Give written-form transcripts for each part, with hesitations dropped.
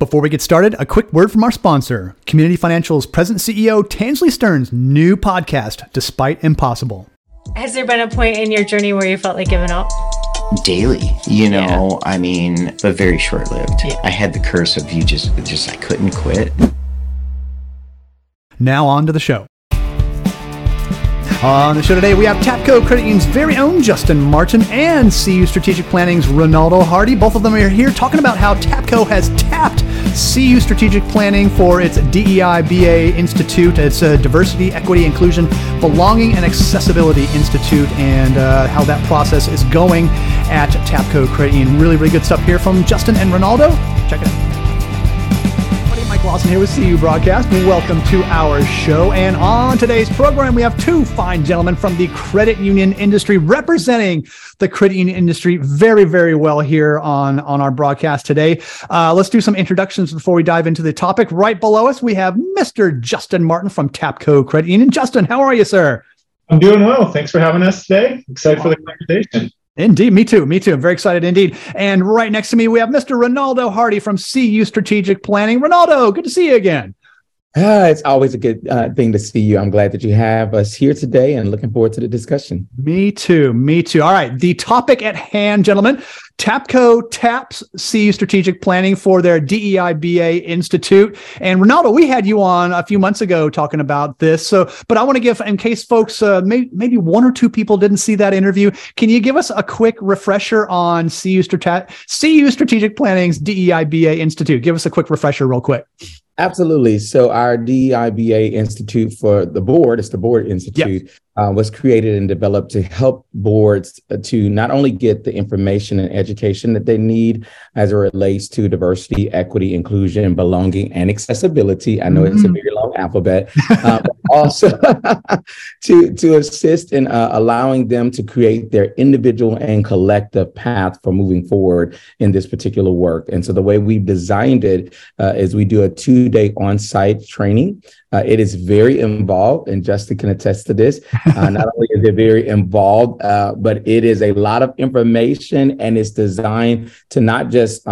Before we get started, a quick word from our sponsor, Community Financial's President CEO, Tansley Stearns' new podcast, Despite Impossible. Has there been a point in your journey where you felt like giving up? Daily, but very short-lived. Yeah. I had the curse of I couldn't quit. Now on to the show. On the show today, we have TAPCO Credit Union's very own Justin Martin and CU Strategic Planning's Ronaldo Hardy. Both of them are here talking about how TAPCO has tapped CU Strategic Planning for its DEI BA Institute. It's a Diversity, Equity, Inclusion, Belonging, and Accessibility Institute, and how that process is going at TAPCO Credit Union. Really, really good stuff here from Justin and Ronaldo. Check it out. Mike Lawson here with CU Broadcast. Welcome to our show. And on today's program, we have two fine gentlemen from the credit union industry representing the credit union industry very, very well here on our broadcast today. Let's do some introductions before we dive into the topic. Right below us, we have Mr. Justin Martin from TAPCO Credit Union. Justin, how are you, sir? I'm doing well. Thanks for having us today. Excited for the conversation. Indeed. Me too. I'm very excited indeed. And right next to me, we have Mr. Ronaldo Hardy from CU Strategic Planning. Ronaldo, good to see you again. It's always a good thing to see you. I'm glad that you have us here today and looking forward to the discussion. Me too. All right. The topic at hand, gentlemen. TAPCO taps CU Strategic Planning for their DEI BA Institute. And Ronaldo, we had you on a few months ago talking about this. But I want to give, in case folks, maybe one or two people didn't see that interview, can you give us a quick refresher on CU Strategic Planning's DEI BA Institute? Give us a quick refresher real quick. Absolutely. So our DEIBA Institute for the board, it's the Board Institute, was created and developed to help boards to not only get the information and education that they need as it relates to diversity, equity, inclusion, belonging, and accessibility. I know it's a very long alphabet, but also to assist in allowing them to create their individual and collective path for moving forward in this particular work. And so the way we've designed it is we do a 2-day on-site training. It is very involved, and Justin can attest to this. Not only is it very involved, but it is a lot of information, and it's designed to not just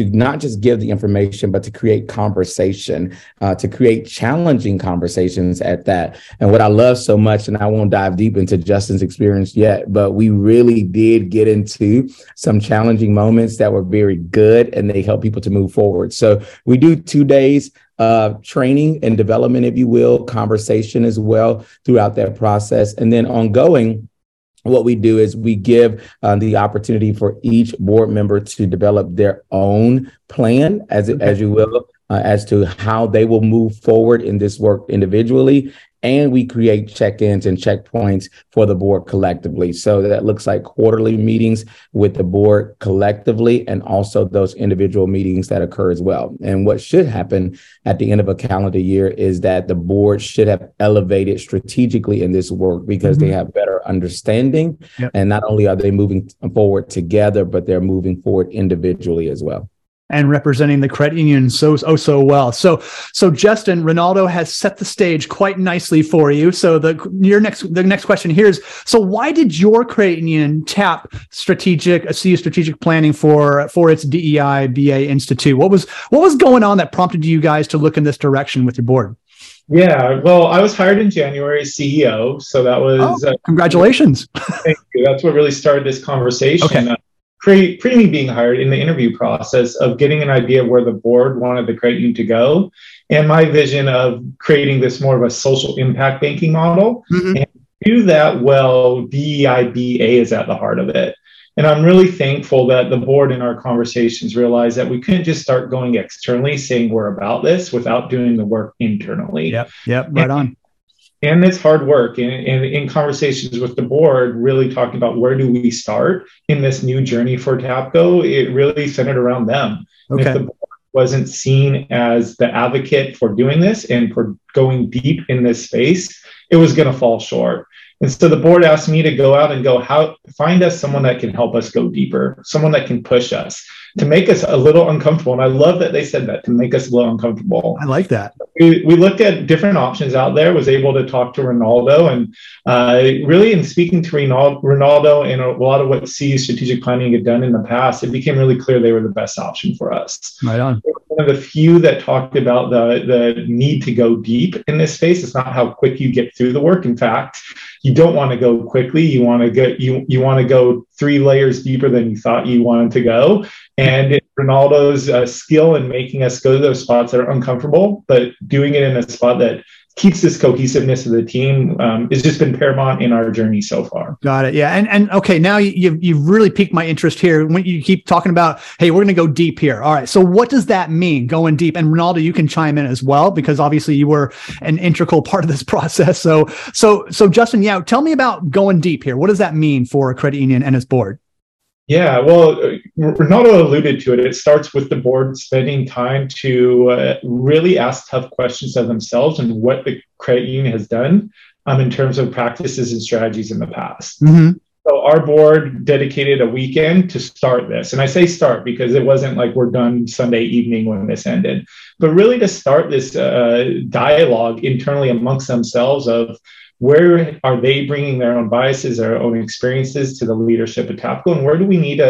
give the information, but to create conversation, to create challenging conversations at that. And what I love so much, and I won't dive deep into Justin's experience yet, but we really did get into some challenging moments that were very good, and they help people to move forward. So we do 2 days training and development, if you will, conversation as well throughout that process. And then ongoing, what we do is we give the opportunity for each board member to develop their own plan, as you will, as to how they will move forward in this work individually. And we create check-ins and checkpoints for the board collectively. So that looks like quarterly meetings with the board collectively, and also those individual meetings that occur as well. And what should happen at the end of a calendar year is that the board should have elevated strategically in this work, because they have better understanding. Yep. And not only are they moving forward together, but they're moving forward individually as well. And representing the credit union so well. So Justin, Ronaldo has set the stage quite nicely for you. So the next question here is: so why did your credit union tap CU Strategic Planning for its DEI BA Institute? What was going on that prompted you guys to look in this direction with your board? Yeah, well, I was hired in January as CEO, so that was congratulations. Thank you. That's what really started this conversation. Okay. Pre me being hired in the interview process of getting an idea of where the board wanted the credit union to go, and my vision of creating this more of a social impact banking model. And to do that well, DEIBA is at the heart of it. And I'm really thankful that the board in our conversations realized that we couldn't just start going externally saying we're about this without doing the work internally. Yep, right on. And it's hard work. And in conversations with the board, really talking about where do we start in this new journey for TAPCO, it really centered around them. Okay. And if the board wasn't seen as the advocate for doing this and for going deep in this space, it was going to fall short. And so the board asked me to go out and find us someone that can help us go deeper, someone that can push us, to make us a little uncomfortable. And I love that they said that, to make us a little uncomfortable. I like that. We looked at different options out there, was able to talk to Ronaldo, and really in speaking to Ronaldo and a lot of what CU Strategic Planning had done in the past, it became really clear they were the best option for us. Right on. one of the few that talked about the need to go deep in this space. It's not how quick you get through the work. In fact, you don't want to go quickly. You want to get you want to go 3 layers deeper than you thought you wanted to go. And Ronaldo's skill in making us go to those spots that are uncomfortable, but doing it in a spot that keeps this cohesiveness of the team has just been paramount in our journey so far. Got it. Yeah. And okay, now you've really piqued my interest here when you keep talking about, hey, we're going to go deep here. All right. So what does that mean, going deep? And Ronaldo, you can chime in as well, because obviously you were an integral part of this process. So Justin, yeah, tell me about going deep here. What does that mean for a credit union and its board? Yeah, well, Ronaldo alluded to it. It starts with the board spending time to really ask tough questions of themselves and what the credit union has done in terms of practices and strategies in the past. Mm-hmm. So our board dedicated a weekend to start this. And I say start because it wasn't like we're done Sunday evening when this ended, but really to start this dialogue internally amongst themselves of where are they bringing their own biases, their own experiences to the leadership of TAPCO, and where do we need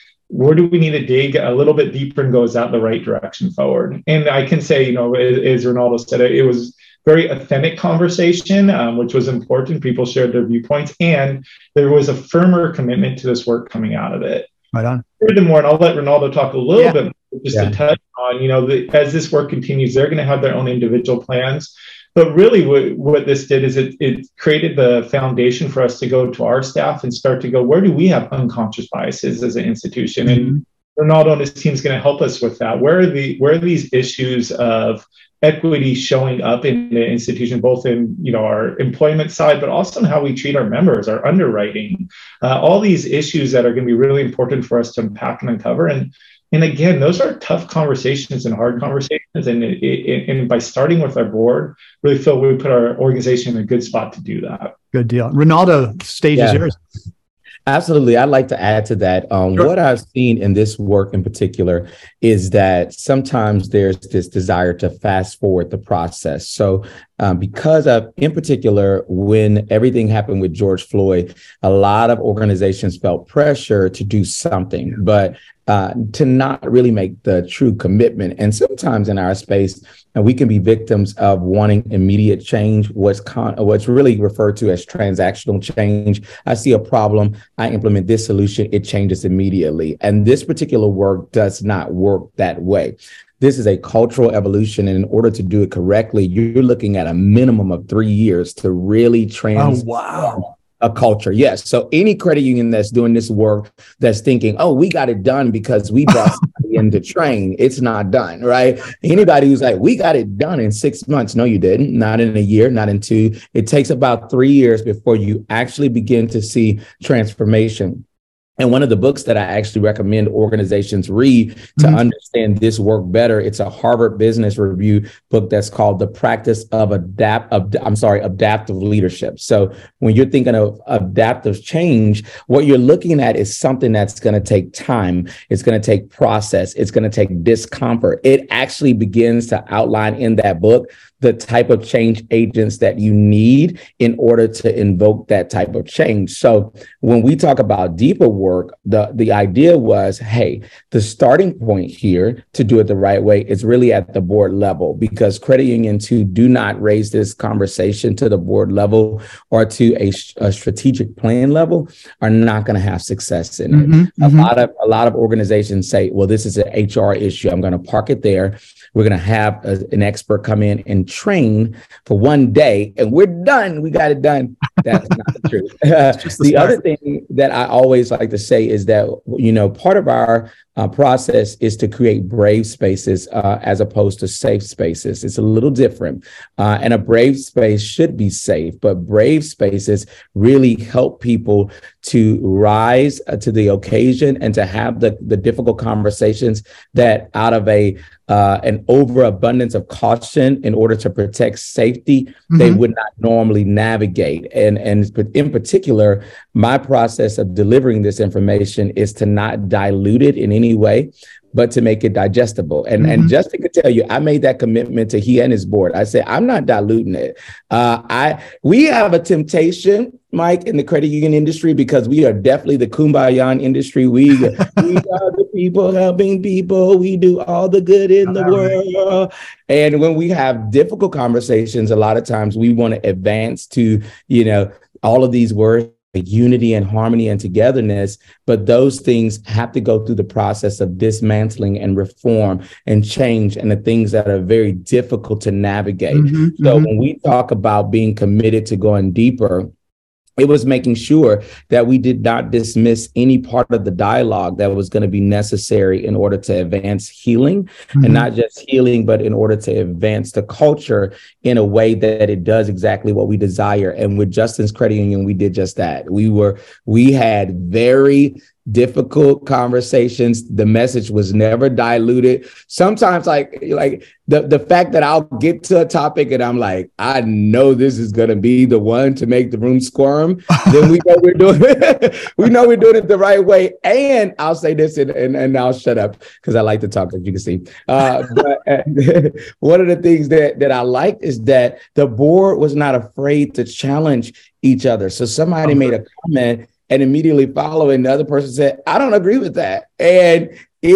to dig a little bit deeper and go, is that the right direction forward? And I can say, as Ronaldo said, it was very authentic conversation, which was important. People shared their viewpoints, and there was a firmer commitment to this work coming out of it. Right on. Furthermore, and I'll let Ronaldo talk a little bit more, just to touch on, as this work continues, they're going to have their own individual plans. But really what this did is it created the foundation for us to go to our staff and start to go, where do we have unconscious biases as an institution? Mm-hmm. And Ronaldo and his team is going to help us with that. Where are these issues of equity showing up in the institution, both in our employment side, but also in how we treat our members, our underwriting, all these issues that are going to be really important for us to unpack and uncover. And again, those are tough conversations and hard conversations. And by starting with our board, really feel we put our organization in a good spot to do that. Good deal. Ronaldo, stage is yours. Absolutely. I'd like to add to that. Sure. What I've seen in this work in particular is that sometimes there's this desire to fast forward the process. So because of, in particular, when everything happened with George Floyd, a lot of organizations felt pressure to do something, but to not really make the true commitment. And sometimes in our space, we can be victims of wanting immediate change, what's really referred to as transactional change. I see a problem, I implement this solution, it changes immediately. And this particular work does not work that way. This is a cultural evolution, and in order to do it correctly, you're looking at a minimum of 3 years to really transform a culture. Yes. So any credit union that's doing this work, that's thinking, oh, we got it done because we brought somebody in to train, it's not done, right? Anybody who's like, we got it done in 6 months. No, you didn't. Not in a year, not in 2. It takes about 3 years before you actually begin to see transformation. And one of the books that I actually recommend organizations read to understand this work better, it's a Harvard Business Review book that's called The Practice of Adaptive Leadership. So when you're thinking of adaptive change, what you're looking at is something that's going to take time. It's going to take process. It's going to take discomfort. It actually begins to outline in that book the type of change agents that you need in order to invoke that type of change. So when we talk about deeper work, the idea was, hey, the starting point here to do it the right way is really at the board level, because credit unions who do not raise this conversation to the board level or to a strategic plan level are not going to have success in it. A lot of organizations say, well, this is an HR issue. I'm going to park it there. We're going to have an expert come in and train for 1 day and we're done. We got it done. That's not the truth. The other thing that I always like to say is that, part of our process is to create brave spaces as opposed to safe spaces. It's a little different. And a brave space should be safe, but brave spaces really help people to rise to the occasion and to have the difficult conversations that out of an overabundance of caution in order to protect safety, they would not normally navigate. And in particular, my process of delivering this information is to not dilute it in any any way, but to make it digestible. And Justin could tell you, I made that commitment to he and his board. I said, I'm not diluting it. We have a temptation, Mike, in the credit union industry, because we are definitely the kumbaya industry. We are the people helping people. We do all the good in the world. And when we have difficult conversations, a lot of times we want to advance to, all of these words, unity and harmony and togetherness, but those things have to go through the process of dismantling and reform and change, and the things that are very difficult to navigate. So when we talk about being committed to going deeper, it was making sure that we did not dismiss any part of the dialogue that was going to be necessary in order to advance healing, and not just healing, but in order to advance the culture in a way that it does exactly what we desire. And with Justin's Credit Union, we did just that. We had very difficult conversations. The message was never diluted. Sometimes like the fact that I'll get to a topic and I'm like, I know this is going to be the one to make the room squirm. Then we know we're doing it. We know we're doing it the right way. And I'll say this and I'll shut up because I like to talk, as you can see. But one of the things that I liked is that the board was not afraid to challenge each other. So somebody made a comment, and immediately following, the other person said, I don't agree with that. And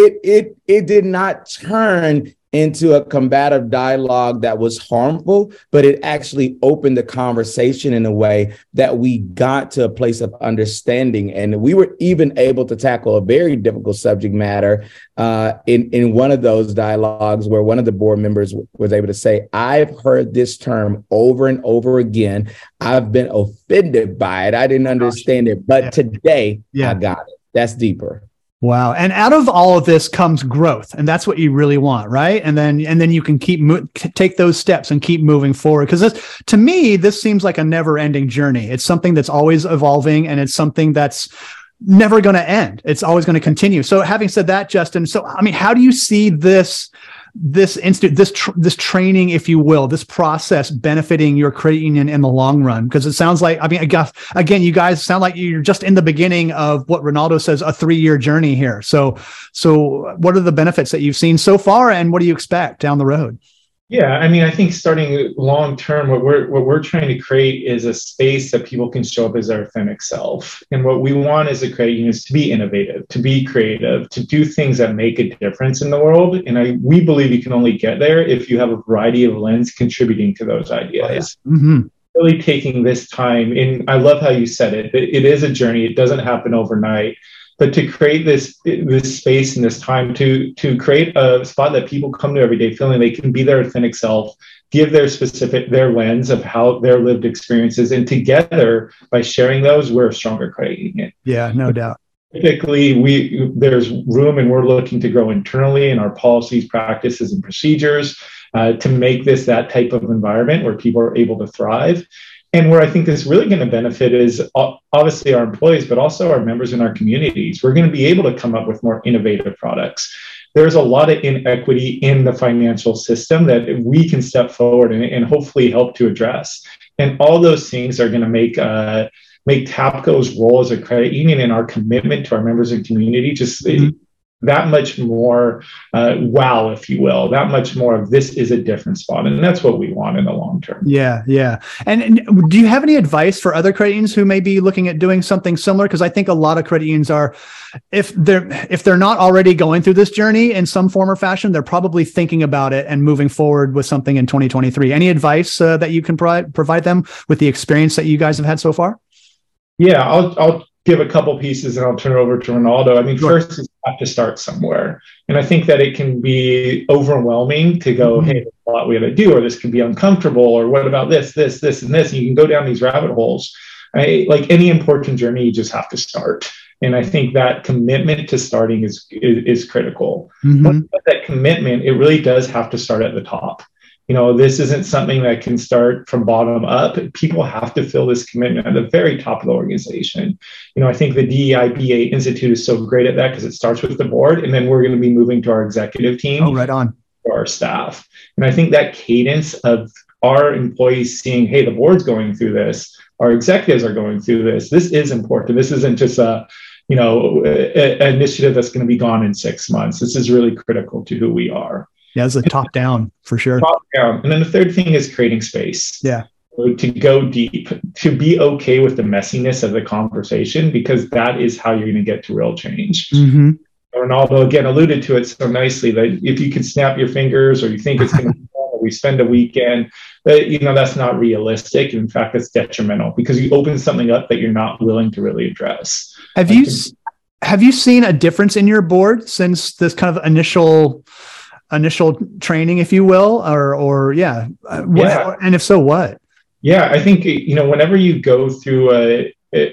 it did not turn into a combative dialogue that was harmful, but it actually opened the conversation in a way that we got to a place of understanding. And we were even able to tackle a very difficult subject matter in one of those dialogues, where one of the board members was able to say, I've heard this term over and over again. I've been offended by it. I didn't understand it, but today I got it. That's deeper. Wow. And out of all of this comes growth. And that's what you really want, right? And then you can take those steps and keep moving forward. Because to me, this seems like a never ending journey. It's something that's always evolving, and it's something that's never going to end. It's always going to continue. So having said that, Justin, how do you see this training, if you will, this process benefiting your credit union in the long run? Because it sounds like, again, you guys sound like you're just in the beginning of what Ronaldo says, a 3-year journey here. So what are the benefits that you've seen so far, and what do you expect down the road? Yeah, I think starting long term, what we're trying to create is a space that people can show up as their authentic self. And what we want as a credit union is to be innovative, to be creative, to do things that make a difference in the world. And we believe you can only get there if you have a variety of lens contributing to those ideas. Really taking this time, and I love how you said it. It is a journey. It doesn't happen overnight. But to create this space and this time to create a spot that people come to every day feeling they can be their authentic self, give their lens of how their lived experiences, and together by sharing those, we're a stronger credit union. Yeah, no doubt. Typically, there's room, and we're looking to grow internally in our policies, practices, and procedures to make this that type of environment where people are able to thrive. And where I think this is really going to benefit is obviously our employees, but also our members in our communities. We're going to be able to come up with more innovative products. There's a lot of inequity in the financial system that we can step forward and hopefully help to address. And all those things are going to make TAPCO's role as a credit union and our commitment to our members and community just that much more wow, if you will, that much more of this is a different spot. And that's what we want in the long term. Yeah. Yeah. And do you have any advice for other credit unions who may be looking at doing something similar? Because I think a lot of credit unions are, if they're not already going through this journey in some form or fashion, they're probably thinking about it and moving forward with something in 2023. Any advice that you can provide them with the experience that you guys have had so far? Yeah, I'll give a couple pieces and I'll turn it over to Ronaldo. First is you have to start somewhere. And I think that it can be overwhelming to go, hey, there's a lot we got to do, or this can be uncomfortable, or what about this, and this. And you can go down these rabbit holes. Like any important journey, you just have to start. And I think that commitment to starting is critical. Once you have that commitment, it really does have to start at the top. This isn't something that can start from bottom up. People have to feel this commitment at the very top of the organization. I think the DEIBA Institute is so great at that because it starts with the board, and then we're going to be moving to our executive team. Oh, right on. For our staff. And I think that cadence of our employees seeing, hey, the board's going through this, our executives are going through this. This is important. This isn't just an initiative that's going to be gone in 6 months. This is really critical to who we are. Yeah, it's a top down for sure. Top down. And then the third thing is creating space. Yeah. To go deep, to be okay with the messiness of the conversation, because that is how you're going to get to real change. Mm-hmm. Ronaldo again alluded to it so nicely that if you can snap your fingers, or you think it's going to be fun, or we spend a weekend, that's not realistic. In fact, it's detrimental, because you open something up that you're not willing to really address. Have you seen a difference in your board since this kind of initial training, if you will, or and if so, what? Yeah, I think, whenever you go through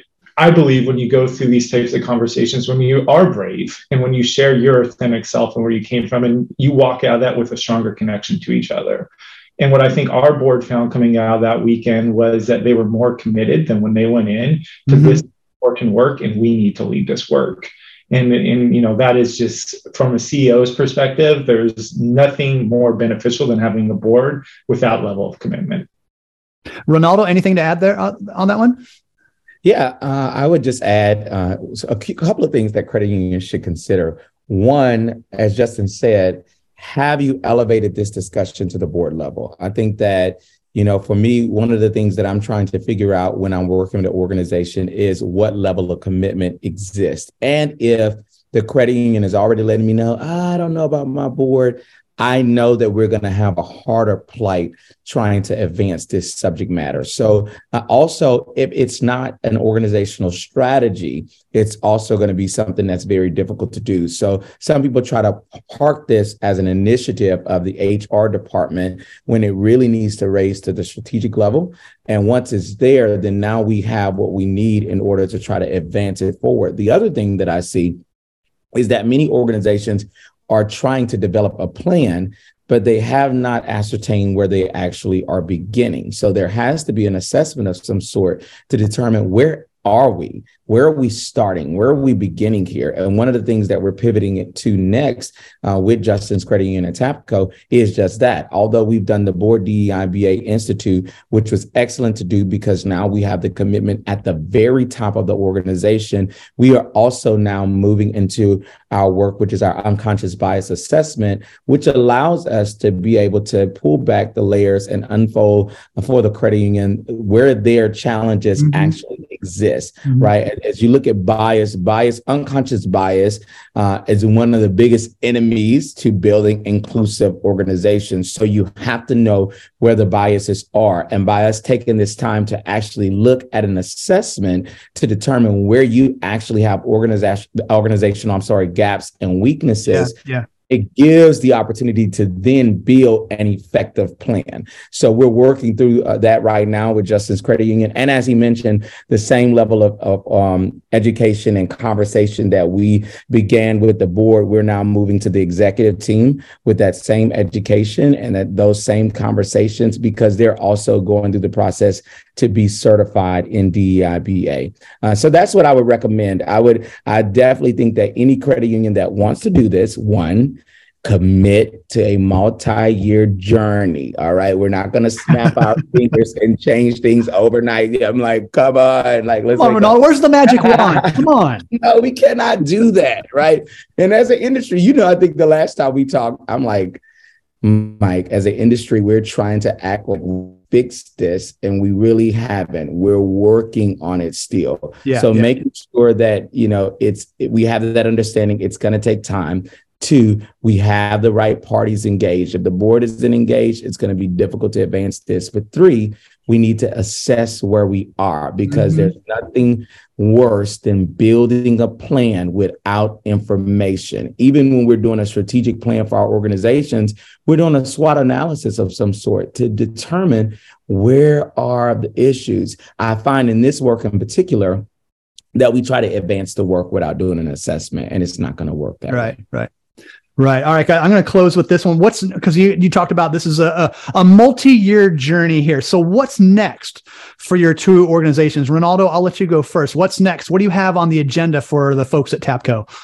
I believe when you go through these types of conversations, when you are brave and when you share your authentic self and where you came from, and you walk out of that with a stronger connection to each other. And what I think our board found coming out of that weekend was that they were more committed than when they went in to this important work, and we need to lead this work. And that is just from a CEO's perspective, there's nothing more beneficial than having a board with that level of commitment. Ronaldo, anything to add there on that one? Yeah, I would just add a couple of things that credit unions should consider. One, as Justin said, have you elevated this discussion to the board level? I think that, for me, one of the things that I'm trying to figure out when I'm working with an organization is what level of commitment exists. And if the credit union is already letting me know, I don't know about my board, I know that we're going to have a harder plight trying to advance this subject matter. So also, if it's not an organizational strategy, it's also going to be something that's very difficult to do. So some people try to park this as an initiative of the HR department when it really needs to raise to the strategic level. And once it's there, then now we have what we need in order to try to advance it forward. The other thing that I see is that many organizations are trying to develop a plan, but they have not ascertained where they actually are beginning. So there has to be an assessment of some sort to determine where are we? Where are we starting? Where are we beginning here? And one of the things that we're pivoting it to next with Justin's Credit Union and TAPCO is just that. Although we've done the Board DEIBA Institute, which was excellent to do because now we have the commitment at the very top of the organization, we are also now moving into our work, which is our unconscious bias assessment, which allows us to be able to pull back the layers and unfold for the credit union where their challenges actually exist, right? As you look at bias, unconscious bias is one of the biggest enemies to building inclusive organizations. So you have to know where the biases are. And by us taking this time to actually look at an assessment to determine where you actually have organizational gaps and weaknesses. It gives the opportunity to then build an effective plan. So we're working through that right now with Justin's Credit Union. And as he mentioned, the same level of education and conversation that we began with the board, we're now moving to the executive team with that same education and those same conversations, because they're also going through the process to be certified in DEIBA. So that's what I would recommend. I definitely think that any credit union that wants to do this, one, commit to a multi-year journey. All right. We're not going to snap our fingers and change things overnight. I'm like, come on. Like, let's come on, Ronaldo, where's the magic wand? Come on. No, we cannot do that. Right. And as an industry, I think the last time we talked, I'm like, Mike, as an industry, we're trying to act like we fixed this, and we really haven't. We're working on it still. Making sure that, we have that understanding. It's going to take time. 2, we have the right parties engaged. If the board isn't engaged, it's going to be difficult to advance this. But 3, we need to assess where we are, because there's nothing worse than building a plan without information. Even when we're doing a strategic plan for our organizations, we're doing a SWOT analysis of some sort to determine where are the issues. I find in this work in particular that we try to advance the work without doing an assessment, and it's not going to work that way. Right. All right. I'm going to close with this one. Because you talked about this is a multi-year journey here. So what's next for your 2 organizations? Ronaldo, I'll let you go first. What's next? What do you have on the agenda for the folks at TAPCO?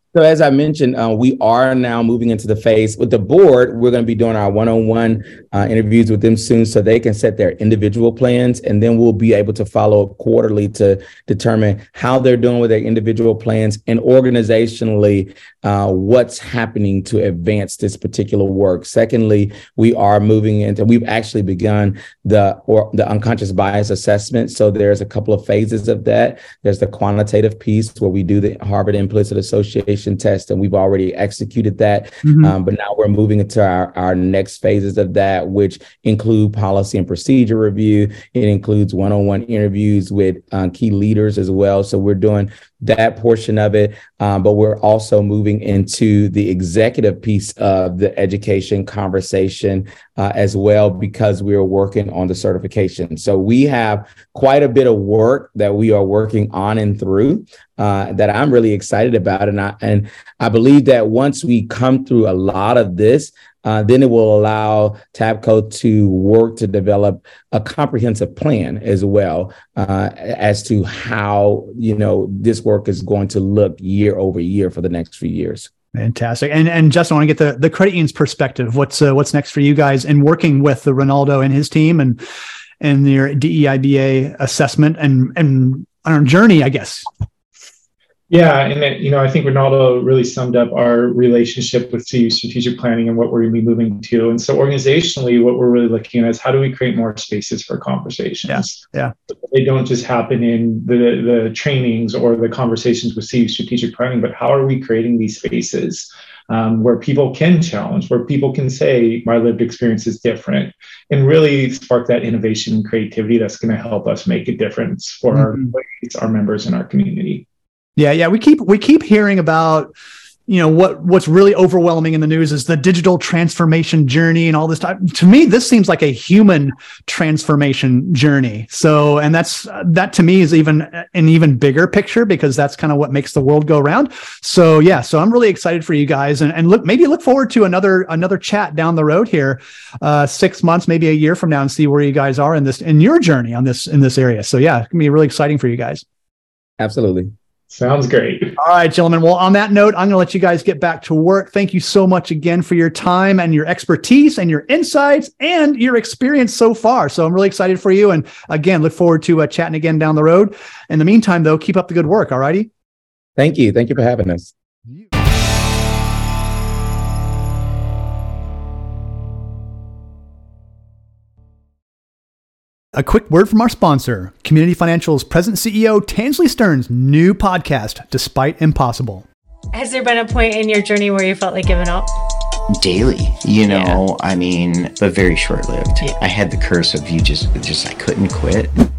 So as I mentioned, we are now moving into the phase with the board. We're going to be doing our one-on-one interviews with them soon so they can set their individual plans. And then we'll be able to follow quarterly to determine how they're doing with their individual plans and organizationally what's happening to advance this particular work. Secondly, we are moving into, we've actually begun the unconscious bias assessment. So there's a couple of phases of that. There's the quantitative piece where we do the Harvard Implicit Association test, and we've already executed that. But now we're moving into our next phases of that, which include policy and procedure review. It includes one-on-one interviews with key leaders as well. So we're doing that portion of it. But we're also moving into the executive piece of the education conversation as well, because we are working on the certification. So we have quite a bit of work that we are working on and through that I'm really excited about. And I believe that once we come through a lot of this, then it will allow TAPCO to work to develop a comprehensive plan as well as to how, this work is going to look year over year for the next few years. Fantastic. And Justin, I want to get the credit union's perspective. What's next for you guys in working with the Ronaldo and his team and your DEIBA assessment and on our journey, I guess? Yeah, and I think Ronaldo really summed up our relationship with CU strategic planning and what we're going to be moving to. And so organizationally, what we're really looking at is how do we create more spaces for conversations? Yeah. They don't just happen in the trainings or the conversations with CU strategic planning, but how are we creating these spaces where people can challenge, where people can say, my lived experience is different, and really spark that innovation and creativity that's going to help us make a difference for our employees, our members, and our community. Yeah. We keep hearing about, what's really overwhelming in the news is the digital transformation journey and all this time. To me, this seems like a human transformation journey. So, and that to me is even an even bigger picture, because that's kind of what makes the world go round. So yeah, so I'm really excited for you guys, and look forward to another chat down the road here, 6 months, maybe a year from now, and see where you guys are in your journey in this area. So yeah, it's gonna be really exciting for you guys. Absolutely. Sounds great. All right, gentlemen. Well, on that note, I'm going to let you guys get back to work. Thank you so much again for your time and your expertise and your insights and your experience so far. So I'm really excited for you. And again, look forward to chatting again down the road. In the meantime, though, keep up the good work. All righty. Thank you. Thank you for having us. A quick word from our sponsor, Community Financial's President CEO, Tansley Stearns' new podcast, Despite Impossible. Has there been a point in your journey where you felt like giving up? Daily, but very short-lived. Yeah. I had the curse of I couldn't quit.